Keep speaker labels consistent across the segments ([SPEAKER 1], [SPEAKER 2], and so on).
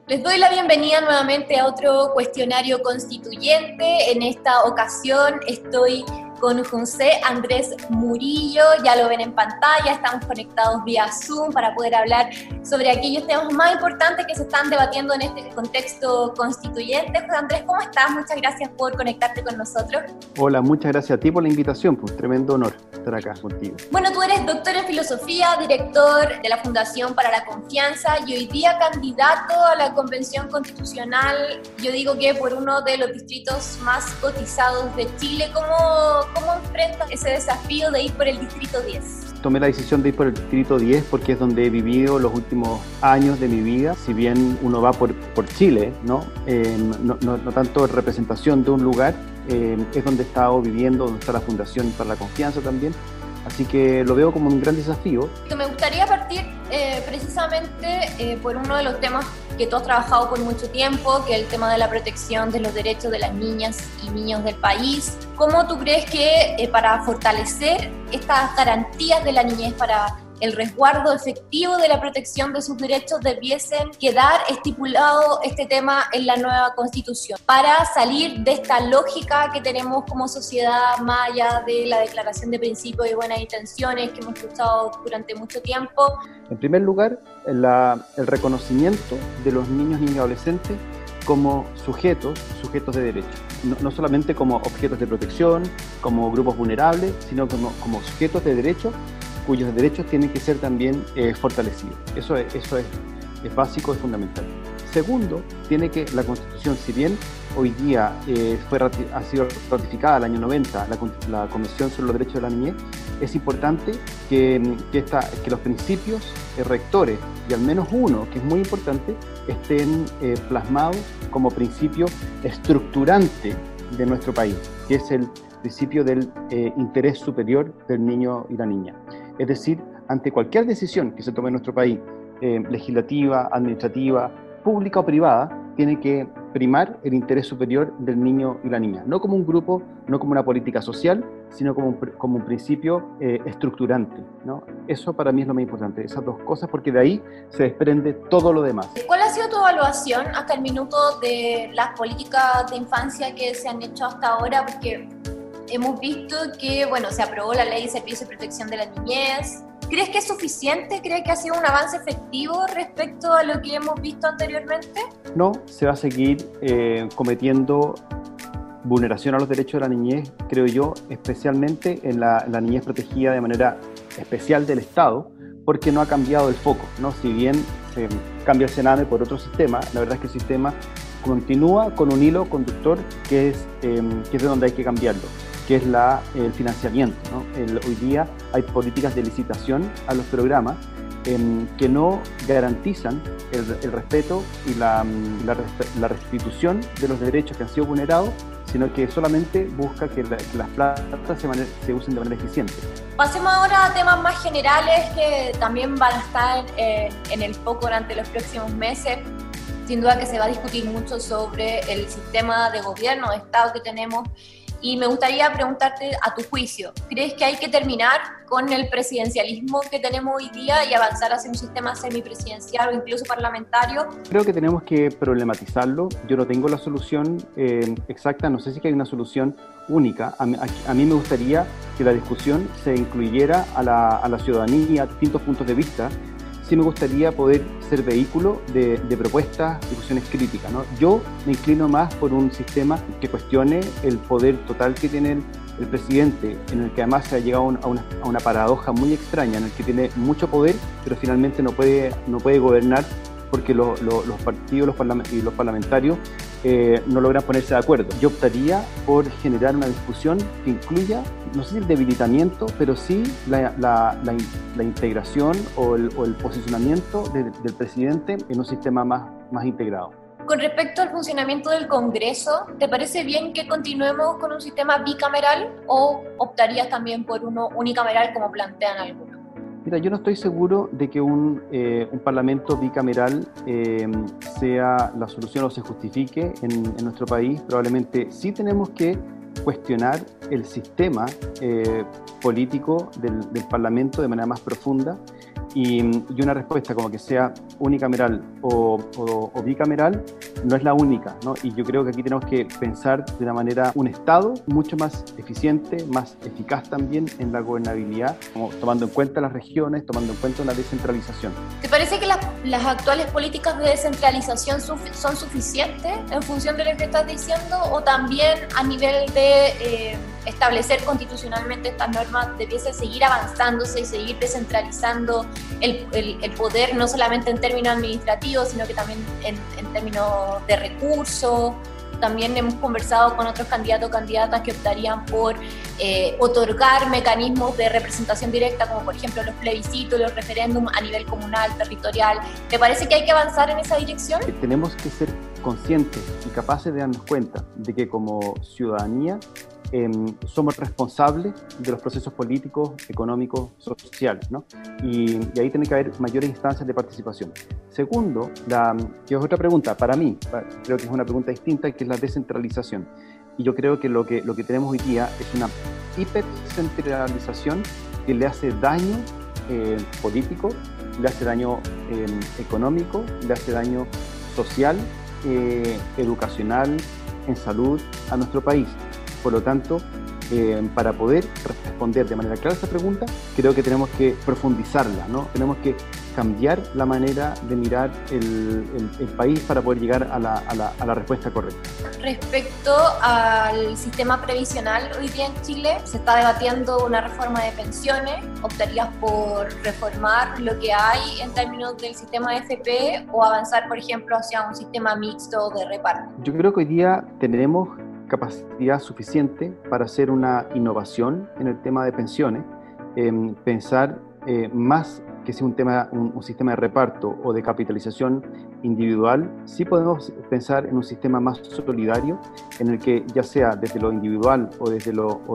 [SPEAKER 1] Les doy la bienvenida nuevamente a otro cuestionario constituyente. En esta ocasión estoy con José Andrés Murillo, ya lo ven en pantalla, estamos conectados vía Zoom para poder hablar sobre aquellos temas más importantes que se están debatiendo en este contexto constituyente. José Andrés, ¿cómo estás? Muchas gracias por conectarte con nosotros.
[SPEAKER 2] Hola, muchas gracias a ti por la invitación, pues tremendo honor estar acá contigo.
[SPEAKER 1] Bueno, tú eres doctor en filosofía, director de la Fundación para la Confianza y hoy día candidato a la Convención Constitucional, yo digo que por uno de los distritos más cotizados de Chile. ¿Cómo enfrentas ese desafío de ir por el distrito 10?
[SPEAKER 2] Tomé la decisión de ir por el distrito 10 porque es donde he vivido los últimos años de mi vida. Si bien uno va por Chile, no tanto en representación de un lugar, es donde he estado viviendo, donde está la Fundación para la Confianza también. Así que lo veo como un gran desafío.
[SPEAKER 1] Me gustaría partir precisamente por uno de los temas que tú has trabajado por mucho tiempo, que es el tema de la protección de los derechos de las niñas y niños del país. ¿Cómo tú crees que para fortalecer estas garantías de la niñez, para el resguardo efectivo de la protección de sus derechos, debiesen quedar estipulado este tema en la nueva Constitución para salir de esta lógica que tenemos como sociedad, más allá de la declaración de principios y buenas intenciones que hemos escuchado durante mucho tiempo?
[SPEAKER 2] En primer lugar, el reconocimiento de los niños, niñas y adolescentes como sujetos de derecho, no solamente como objetos de protección, como grupos vulnerables, sino como sujetos de derecho cuyos derechos tienen que ser también fortalecidos. Eso es básico, es fundamental. Segundo, tiene que la Constitución, si bien hoy día ha sido ratificada el año 90, la Convención sobre los Derechos de la Niñez, es importante que los principios rectores, y al menos uno, que es muy importante, estén plasmados como principio estructurante de nuestro país, que es el principio del interés superior del niño y la niña. Es decir, ante cualquier decisión que se tome en nuestro país, legislativa, administrativa, pública o privada, tiene que primar el interés superior del niño y la niña, no como un grupo, no como una política social, sino como un principio estructurante, ¿no? Eso para mí es lo más importante, esas dos cosas, porque de ahí se desprende todo lo demás.
[SPEAKER 1] ¿Cuál ha sido tu evaluación hasta el minuto de las políticas de infancia que se han hecho hasta ahora? Porque hemos visto que, se aprobó la Ley de Servicios de Protección de la Niñez. ¿Crees que es suficiente? ¿Crees que ha sido un avance efectivo respecto a lo que hemos visto anteriormente?
[SPEAKER 2] No, se va a seguir cometiendo vulneración a los derechos de la niñez, creo yo, especialmente en la niñez protegida de manera especial del Estado, porque no ha cambiado el foco, ¿no? Si bien se cambia el Sename por otro sistema, la verdad es que el sistema continúa con un hilo conductor que es de donde hay que cambiarlo, que es el financiamiento, ¿no? Hoy día hay políticas de licitación a los programas que no garantizan el respeto y la restitución de los derechos que han sido vulnerados, sino que solamente busca que las plazas se usen de manera eficiente.
[SPEAKER 1] Pasemos ahora a temas más generales que también van a estar en el foco durante los próximos meses. Sin duda que se va a discutir mucho sobre el sistema de gobierno, de Estado que tenemos. Y me gustaría preguntarte, a tu juicio, ¿crees que hay que terminar con el presidencialismo que tenemos hoy día y avanzar hacia un sistema semipresidencial o incluso parlamentario?
[SPEAKER 2] Creo que tenemos que problematizarlo. Yo no tengo la solución exacta, no sé si hay una solución única. A mí me gustaría que la discusión se incluyera a la ciudadanía, a distintos puntos de vista. Sí me gustaría poder ser vehículo de propuestas, discusiones críticas, ¿no? Yo me inclino más por un sistema que cuestione el poder total que tiene el presidente, en el que además se ha llegado a una paradoja muy extraña, en el que tiene mucho poder, pero finalmente no puede gobernar porque los partidos y los parlamentarios no logran ponerse de acuerdo. Yo optaría por generar una discusión que incluya, no sé si el debilitamiento, pero sí la integración o el posicionamiento del presidente en un sistema más integrado.
[SPEAKER 1] Con respecto al funcionamiento del Congreso, ¿te parece bien que continuemos con un sistema bicameral o optarías también por uno unicameral como plantean algunos?
[SPEAKER 2] Mira, yo no estoy seguro de que un parlamento bicameral sea la solución o se justifique en nuestro país. Probablemente sí tenemos que cuestionar el sistema político del parlamento de manera más profunda y una respuesta como que sea unicameral o bicameral no es la única, ¿no? Y yo creo que aquí tenemos que pensar de una manera, un Estado mucho más eficiente, más eficaz también en la gobernabilidad, como tomando en cuenta las regiones, tomando en cuenta una descentralización.
[SPEAKER 1] ¿Te parece que las actuales políticas de descentralización son suficientes en función de lo que estás diciendo, o también a nivel de establecer constitucionalmente estas normas debiese seguir avanzándose y seguir descentralizando el poder, no solamente en términos administrativos, sino que también en términos de recursos? También hemos conversado con otros candidatos o candidatas que optarían por otorgar mecanismos de representación directa, como por ejemplo los plebiscitos, los referéndums a nivel comunal, territorial. ¿Te parece que hay que avanzar en esa dirección?
[SPEAKER 2] Tenemos que ser conscientes y capaces de darnos cuenta de que como ciudadanía somos responsables de los procesos políticos, económicos, sociales, ¿no? Y ahí tiene que haber mayores instancias de participación. Segundo, que es otra pregunta, para mí, creo que es una pregunta distinta, que es la descentralización. Y yo creo que lo que tenemos hoy día es una hipercentralización que le hace daño político, le hace daño económico, le hace daño social, educacional, en salud a nuestro país. Por lo tanto, para poder responder de manera clara a esta pregunta, creo que tenemos que profundizarla, ¿no? Tenemos que cambiar la manera de mirar el país para poder llegar a la respuesta correcta.
[SPEAKER 1] Respecto al sistema previsional, hoy día en Chile se está debatiendo una reforma de pensiones. ¿Optarías por reformar lo que hay en términos del sistema de AFP o avanzar, por ejemplo, hacia un sistema mixto de reparto?
[SPEAKER 2] Yo creo que hoy día tenemos capacidad suficiente para hacer una innovación en el tema de pensiones, pensar más que sea un sistema de reparto o de capitalización individual. Sí podemos pensar en un sistema más solidario en el que, ya sea desde lo individual o desde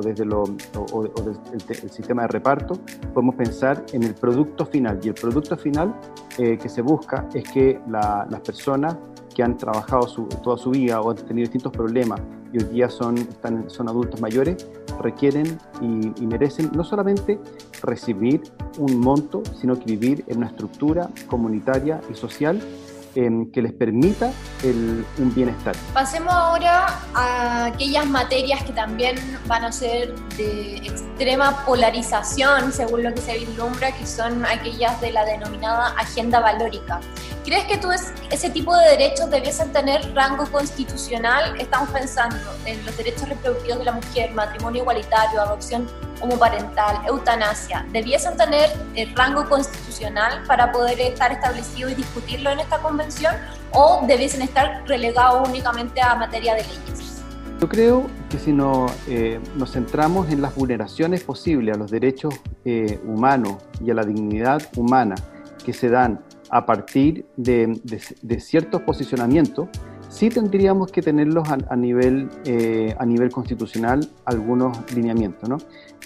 [SPEAKER 2] el sistema de reparto, podemos pensar en el producto final, y el producto final que se busca es que las personas que han trabajado toda su vida o han tenido distintos problemas y hoy día son adultos mayores, requieren y merecen no solamente recibir un monto, sino que vivir en una estructura comunitaria y social que les permita un bienestar.
[SPEAKER 1] Pasemos ahora a aquellas materias que también van a ser de extrema polarización, según lo que se vislumbra, que son aquellas de la denominada agenda valórica. ¿Crees que ese tipo de derechos debiesen tener rango constitucional? Estamos pensando en los derechos reproductivos de la mujer, matrimonio igualitario, adopción homoparental, eutanasia. ¿Debiesen tener el rango constitucional para poder estar establecido y discutirlo en esta convención, o debiesen estar relegados únicamente a materia de leyes?
[SPEAKER 2] Yo creo que si nos centramos en las vulneraciones posibles a los derechos humanos y a la dignidad humana que se dan a partir de ciertos posicionamientos, sí tendríamos que tenerlos a nivel constitucional algunos lineamientos, ¿no?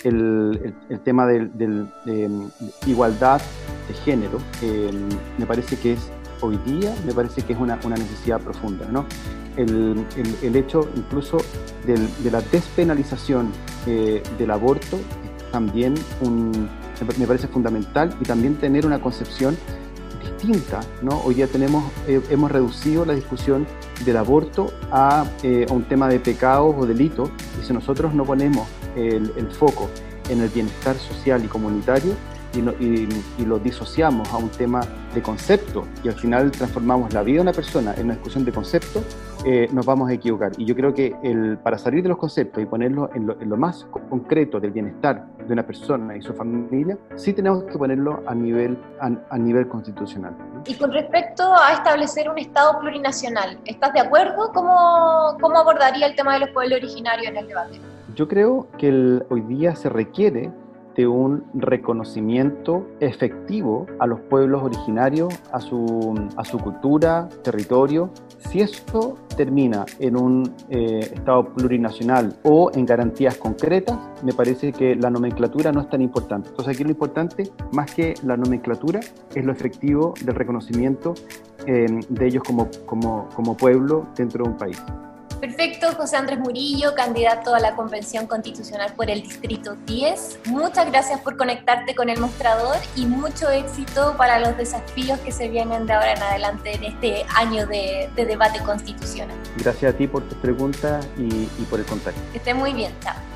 [SPEAKER 2] El tema de igualdad de género me parece que es hoy día, me parece que es una necesidad profunda, ¿no? El hecho incluso de la despenalización del aborto también me parece fundamental, y también tener una concepción distinta, ¿no? Hoy día hemos reducido la discusión del aborto a un tema de pecados o delitos, y si nosotros no ponemos el foco en el bienestar social y comunitario y lo disociamos a un tema de concepto, y al final transformamos la vida de una persona en una discusión de concepto, nos vamos a equivocar. Y yo creo que para salir de los conceptos y ponerlo en lo más concreto del bienestar de una persona y su familia, sí tenemos que ponerlo a nivel constitucional.
[SPEAKER 1] Y con respecto a establecer un Estado plurinacional, ¿estás de acuerdo? ¿Cómo abordaría el tema de los pueblos originarios en el debate?
[SPEAKER 2] Yo creo que hoy día se requiere de un reconocimiento efectivo a los pueblos originarios, a su cultura, territorio. Si esto termina en un Estado plurinacional o en garantías concretas, me parece que la nomenclatura no es tan importante. Entonces aquí lo importante, más que la nomenclatura, es lo efectivo del reconocimiento de ellos como pueblo dentro de un país.
[SPEAKER 1] Perfecto, José Andrés Murillo, candidato a la Convención Constitucional por el Distrito 10. Muchas gracias por conectarte con El Mostrador y mucho éxito para los desafíos que se vienen de ahora en adelante en este año de debate constitucional.
[SPEAKER 2] Gracias a ti por tus preguntas y por el contacto.
[SPEAKER 1] Que esté muy bien, chao.